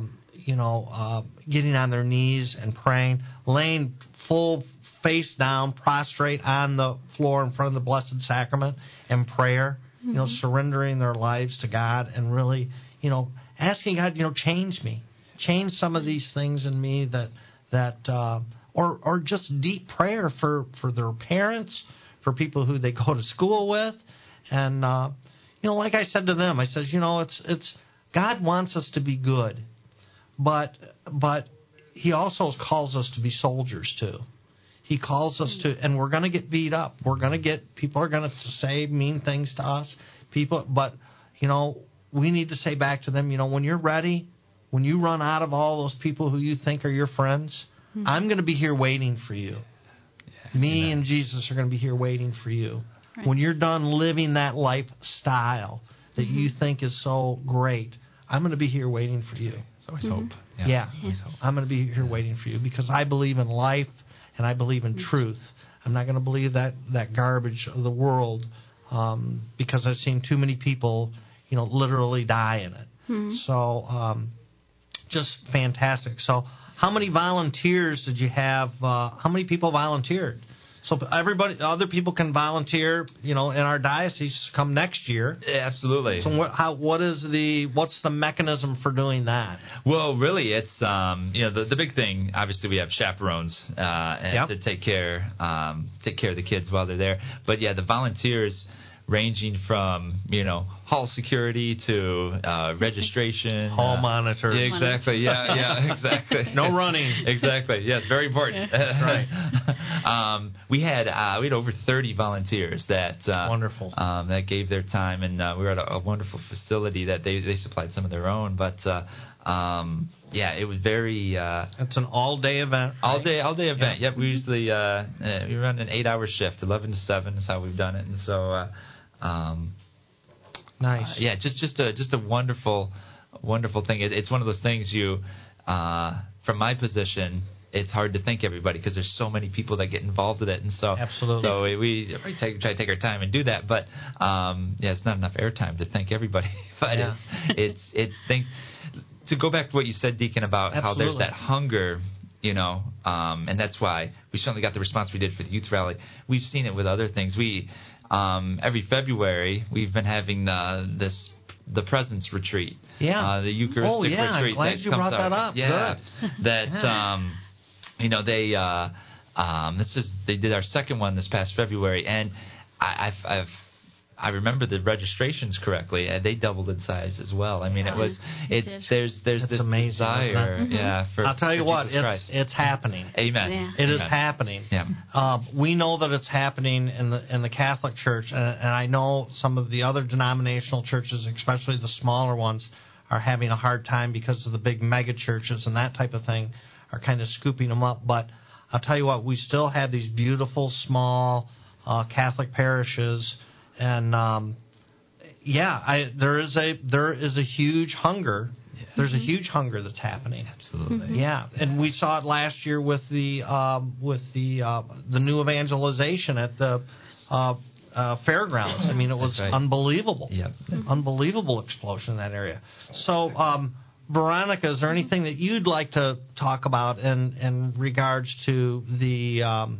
getting on their knees and praying, laying full face down, prostrate on the floor in front of the Blessed Sacrament in prayer, surrendering their lives to God and really, asking God, change me. Change some of these things in me or just deep prayer for their parents, for people who they go to school with. And, like I said to them, I said, it's God wants us to be good, but He also calls us to be soldiers too. He calls us to, and we're going to get beat up. People are going to say mean things to us. But we need to say back to them, when you're ready, when you run out of all those people who you think are your friends, I'm going to be here waiting for you. Me and Jesus are going to be here waiting for you. Right. When you're done living that lifestyle that you think is so great, I'm going to be here waiting for you. There's always hope. Yeah. Always hope. I'm going to be here waiting for you because I believe in life and I believe in truth. I'm not going to believe that garbage of the world because I've seen too many people, literally die in it. So just fantastic. So how many volunteers did you have? How many people volunteered? So other people can volunteer, in our diocese come next year. Absolutely. So what's the mechanism for doing that? Well, really, it's the big thing. Obviously, we have chaperones to take care of the kids while they're there. But the volunteers ranging from hall security to registration, hall monitors. Yeah, exactly. Yeah, exactly. No running. Exactly. Yes, very important. Right. We had over 30 volunteers that wonderful that gave their time, and we were at a wonderful facility that they supplied some of their own, but. It was very. It's an all-day event. Right? All day event. Yep. We usually we run an 8-hour shift, 11 to 7 is how we've done it, and so. Nice. Just a wonderful thing. It's one of those things from my position. It's hard to thank everybody because there's so many people that get involved with it, and so absolutely. So we try to take our time and do that, but it's not enough airtime to thank everybody. But it's to go back to what you said, Deacon, about how there's that hunger, and that's why we certainly got the response we did for the youth rally. We've seen it with other things. We every February we've been having the Presence Retreat. Yeah. The Eucharistic retreat. I'm glad you brought that up. Yeah. Good. That they did our second one this past February, and I remember the registrations correctly, and they doubled in size as well. I mean, there's this amazing, desire, for I'll tell you for what, Jesus it's happening. Amen. Yeah. It is Amen. happening. Yeah. We know that it's happening in the Catholic Church, and I know some of the other denominational churches, especially the smaller ones, are having a hard time because of the big mega churches and that type of thing are kind of scooping them up. But I'll tell you what, we still have these beautiful small Catholic parishes, and there is a huge hunger. There's a huge hunger that's happening. Absolutely. Yeah, and we saw it last year with the new evangelization at the fairgrounds. I mean, it was unbelievable. Yep. Unbelievable explosion in that area. So, Veronica, is there anything that you'd like to talk about in regards to the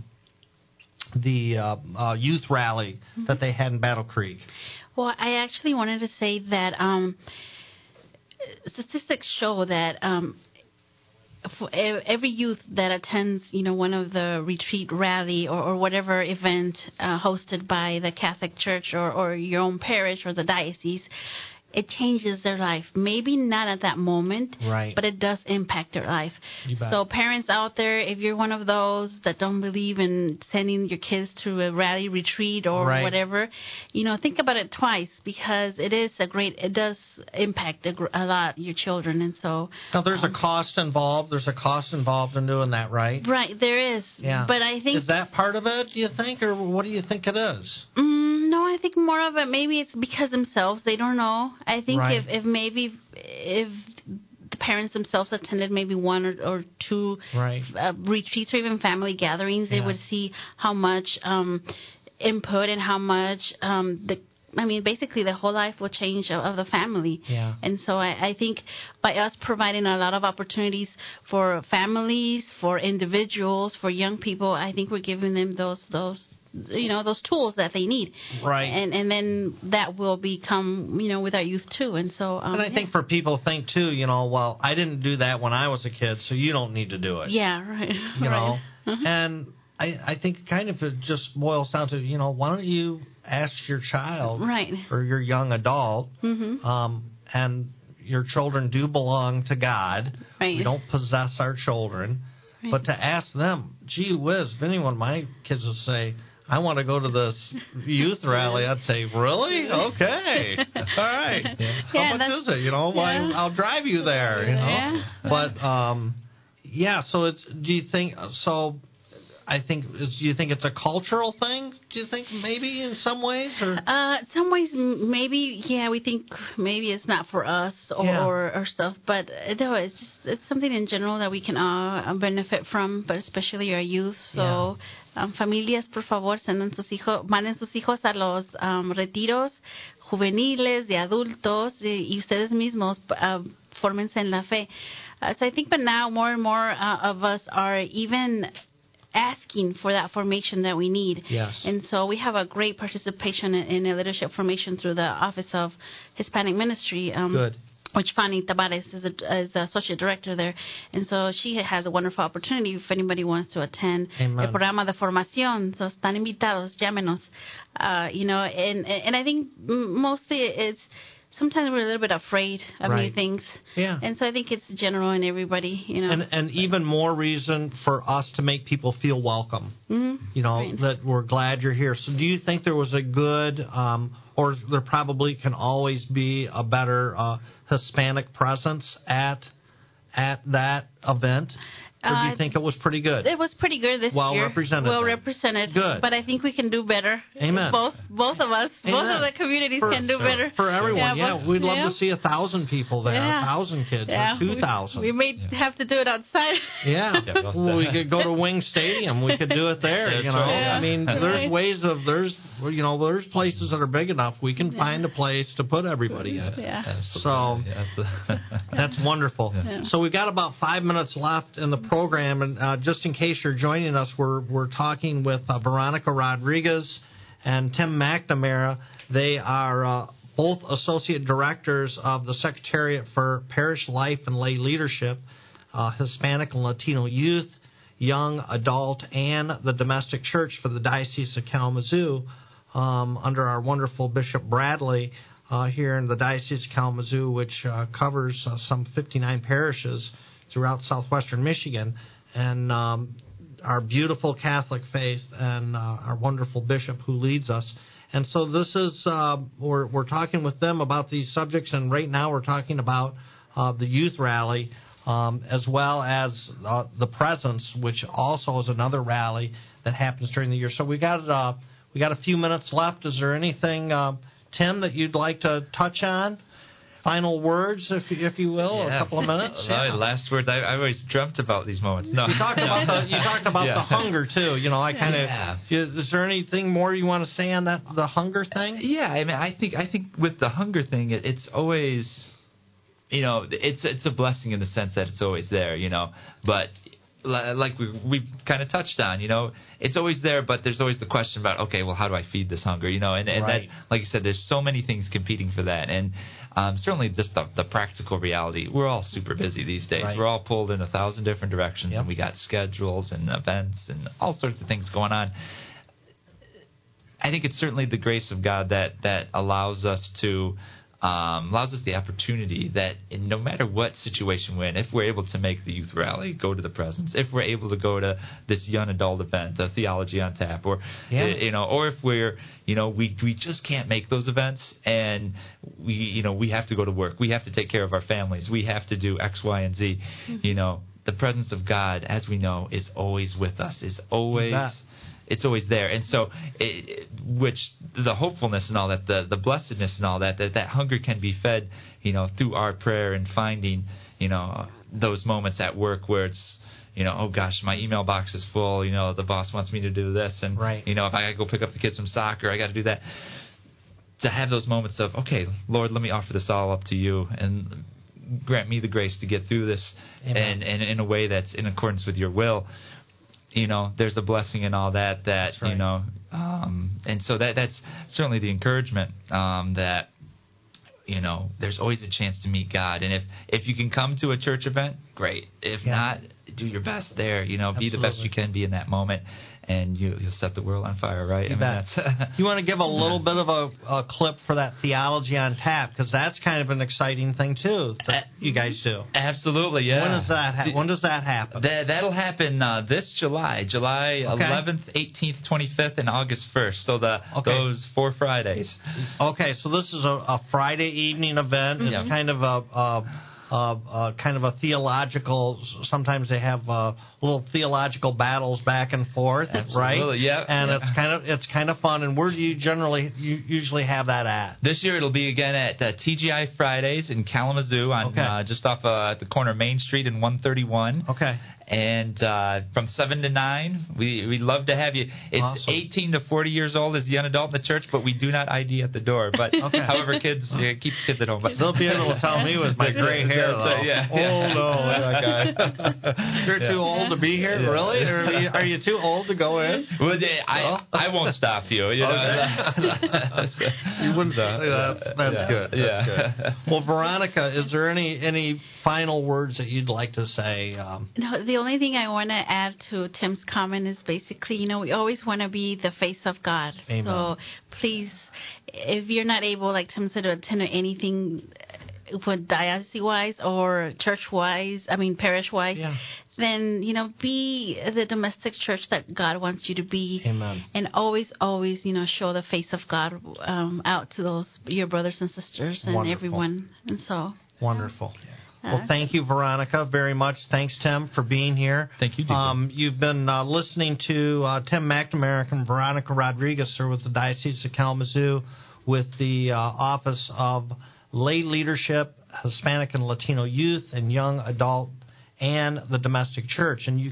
youth rally that they had in Battle Creek? Well, I actually wanted to say that statistics show that for every youth that attends, one of the retreat rally or whatever event hosted by the Catholic Church or your own parish or the diocese, it changes their life. Maybe not at that moment, right, but it does impact their life. You bet. So parents out there, if you're one of those that don't believe in sending your kids to a rally retreat or whatever, think about it twice, because it does impact a lot your children. And so now there's a cost involved. There's a cost involved in doing that, right? Right, there is. Yeah. But I think, is that part of it, do you think, or what do you think it is? No, I think more of it, maybe it's because themselves, they don't know. I think if the parents themselves attended maybe one or two retreats or even family gatherings, they would see how much input and how much basically the whole life will change of the family. Yeah. And so I think by us providing a lot of opportunities for families, for individuals, for young people, I think we're giving them those tools that they need. Right. And then that will become, with our youth too. And so. And I think for people to think too, well, I didn't do that when I was a kid, so you don't need to do it. Yeah, right. You know? Mm-hmm. And I think kind of it just boils down to, why don't you ask your child or your young adult, and your children do belong to God. Right. We don't possess our children. Right. But to ask them, gee whiz, if anyone, my kids will say, I want to go to this youth rally, I'd say, really? Okay. All right. Yeah. How much is it? I'll drive you there, Yeah. But, so do you think it's a cultural thing? Do you think maybe in some ways? Or? Some ways, maybe, we think maybe it's not for us or stuff. But no, it's something in general that we can all benefit from, but especially our youth. So, familias, por favor, manden sus hijos a los retiros juveniles, de adultos, y ustedes mismos fórmense en la fe. So I think, but now more and more of us are even asking for that formation that we need. Yes. And so we have a great participation in a leadership formation through the Office of Hispanic Ministry. Good. Which Fanny Tabares is the associate director there. And so she has a wonderful opportunity if anybody wants to attend el programa de formación. So están invitados, llámenos. And I think mostly it's sometimes we're a little bit afraid of new things. Yeah. And so I think it's general in everybody, And even more reason for us to make people feel welcome. Mm-hmm. That we're glad you're here. So do you think there was a good, or there probably can always be a better Hispanic presence at that event? Or do you think it was pretty good? It was pretty good this year. Well represented. Good. But I think we can do better. Amen. Both of us, both of the communities can do better. For everyone, we'd love to see 1,000 people there, 1,000 kids, or 2,000. We may have to do it outside. Yeah. We could go to Wing Stadium. We could do it there. I mean, there's ways of there's places that are big enough. We can find a place to put everybody in. Yeah. So that's wonderful. Yeah. So we've got about 5 minutes left in the program, and just in case you're joining us, we're talking with Veronica Rodriguez and Tim McNamara. They are both associate directors of the Secretariat for Parish Life and Lay Leadership, Hispanic and Latino youth, young adult, and the domestic church for the Diocese of Kalamazoo. under our wonderful Bishop Bradley here in the Diocese of Kalamazoo, which covers some 59 parishes throughout southwestern Michigan, and our beautiful Catholic faith and our wonderful bishop who leads us. And so this is, we're talking with them about these subjects, and right now we're talking about the youth rally, as well as the Presence, which also is another rally that happens during the year. So we got a few minutes left. Is there anything, Tim, that you'd like to touch on? Final words, if you will, a couple of minutes. Last words. I always dreamt about these moments. No, you talked about the hunger too. You know, I kind of. Is there anything more you want to say on that, the hunger thing? Yeah, I mean, I think with the hunger thing, it's always, you know, it's a blessing in the sense that it's always there, you know, but. Like we kind of touched on, you know, it's always there, but there's always the question about, okay, well, how do I feed this hunger, you know, and right. that, like you said, there's so many things competing for that, and certainly just the practical reality, we're all super busy these days. Right. We're all pulled in 1,000 different directions, and we got schedules and events and all sorts of things going on. I think it's certainly the grace of God that allows us the opportunity that no matter what situation we're in, if we're able to make the youth rally, go to the Presence, if we're able to go to this young adult event, Theology on Tap, or you know, or if we're, you know, we just can't make those events, and we have to go to work, we have to take care of our families, we have to do X, Y, and Z. Mm-hmm. You know, the presence of God, as we know, is always with us, it's always there. And so, which the hopefulness and all that, the blessedness and all that hunger can be fed, you know, through our prayer and finding, you know, those moments at work where it's, you know, oh gosh, my email box is full, you know, the boss wants me to do this, and, right. you know, if I got to go pick up the kids from soccer, I got to do that. To have those moments of, okay, Lord, let me offer this all up to you, and grant me the grace to get through this, and in a way that's in accordance with your will. You know, there's a blessing in all that right. You know, and so that's certainly the encouragement that, you know, there's always a chance to meet God. And if you can come to a church event, great. If not, do your best there. You know, Absolutely. Be the best you can be in that moment, and you'll set the world on fire, right? You bet. You want to give a little bit of a clip for that Theology on Tap, because that's kind of an exciting thing too that you guys do. Absolutely, yeah. When does that happen? That'll happen this July 11th, 18th, 25th, and August 1st. So those 4 Fridays. Okay, so this is a Friday evening event. It's kind of a theological. Sometimes they have little theological battles back and forth, Absolutely, right? Yeah. And it's kind of fun. And where do you usually have that at? This year it'll be again at TGI Fridays in Kalamazoo on just off at the corner of Main Street and 131. Okay. And from 7 to 9, we'd love to have you. It's awesome. 18 to 40 years old is the young adult in the church, but we do not ID at the door. But however, kids, keep kids at home. But they'll be able to tell me with my gray hair, though. Oh, no, that guy. You're too old to be here? Yeah. Really? Are you too old to go in? Well, I won't stop you. You know? You wouldn't. That's good. That's good. Well, Veronica, is there any final words that you'd like to say? No, the only thing I want to add to Tim's comment is basically, you know, we always want to be the face of God. Amen. So please, if you're not able, like Tim said, to attend anything with diocese-wise or church-wise, parish-wise, then, you know, be the domestic church that God wants you to be. Amen. And always, you know, show the face of God out to your brothers and sisters and everyone. And so. Wonderful. Well, thank you, Veronica, very much. Thanks, Tim, for being here. Thank you, Deacon. You've been listening to Tim McNamara and Veronica Rodriguez, who are with the Diocese of Kalamazoo with the Office of Lay Leadership, Hispanic and Latino Youth, and Young Adult, and the Domestic Church. And you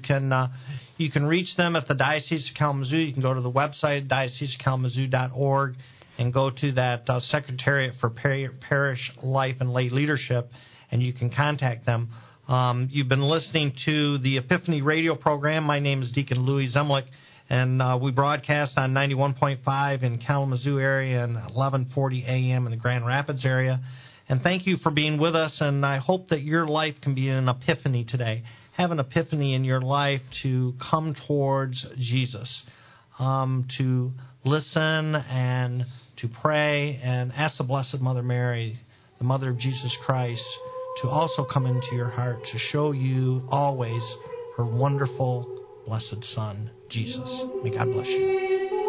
can reach them at the Diocese of Kalamazoo. You can go to the website, dioceseofkalamazoo.org, and go to that Secretariat for Parish Life and Lay Leadership, and you can contact them. You've been listening to the Epiphany radio program. My name is Deacon Louis Zemlick, and we broadcast on 91.5 in Kalamazoo area and 1140 AM in the Grand Rapids area. And thank you for being with us, and I hope that your life can be an epiphany today. Have an epiphany in your life to come towards Jesus. to listen and to pray and ask the Blessed Mother Mary, the Mother of Jesus Christ, to also come into your heart to show you always her wonderful, blessed Son, Jesus. May God bless you.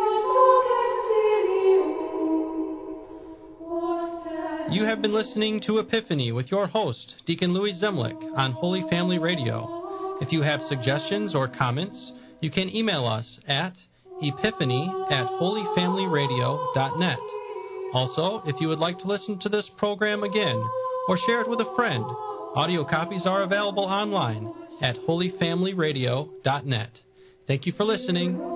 You have been listening to Epiphany with your host, Deacon Louis Zemlich, on Holy Family Radio. If you have suggestions or comments, you can email us at epiphany@holyfamilyradio.net. Also, if you would like to listen to this program again or share it with a friend, audio copies are available online at holyfamilyradio.net. Thank you for listening.